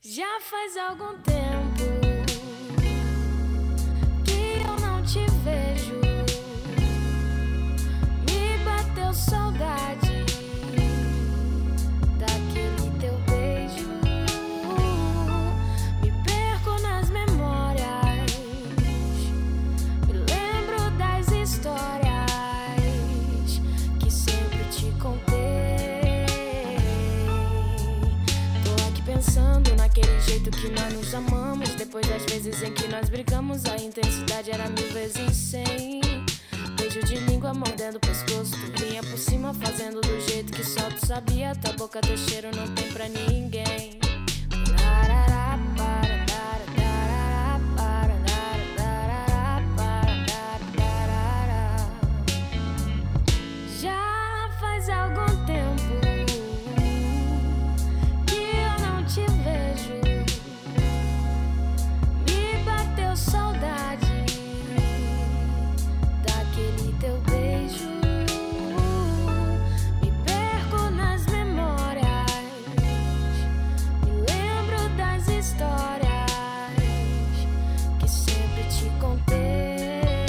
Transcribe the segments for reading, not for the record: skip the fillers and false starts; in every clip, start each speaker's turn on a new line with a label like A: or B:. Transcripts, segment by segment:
A: Já faz algum tempo que eu não te vejo. Me bateu saudade daquele teu beijo. Me perco nas memórias, me lembro das histórias que sempre te contei. Tô aqui pensando naquele jeito que nós nos amamos. Depois das vezes em que nós brigamos, a intensidade era 1000 vezes 100. Beijo de língua mordendo o pescoço, tu vinha por cima fazendo do jeito que só tu sabia. Tua boca, teu cheiro não tem pra ninguém. Já faz algum tempo que eu não te vejo. Me bateu saudade daquele teu beijo. Me perco nas memórias, me lembro das histórias que sempre te contei.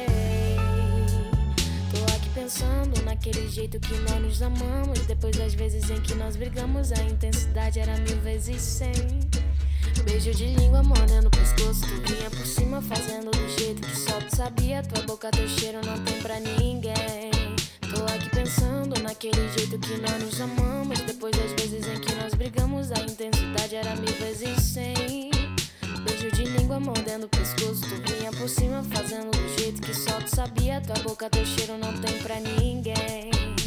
A: Tô aqui pensando naquele jeito que nós nos amamos. Depois das vezes em que nós brigamos, a intensidade era 1000 vezes 100. Beijo de língua mordendo o pescoço, tu vinha por cima fazendo do jeito que só tu sabia. Tua boca, teu cheiro não tem pra ninguém. Tô aqui pensando naquele jeito que nós nos amamos. Depois das vezes em que nós brigamos, a intensidade era 1000 vezes 100. Beijo de língua mordendo o pescoço, tu vinha por cima fazendo do jeito que só tu sabia. Tua boca, teu cheiro não tem pra ninguém.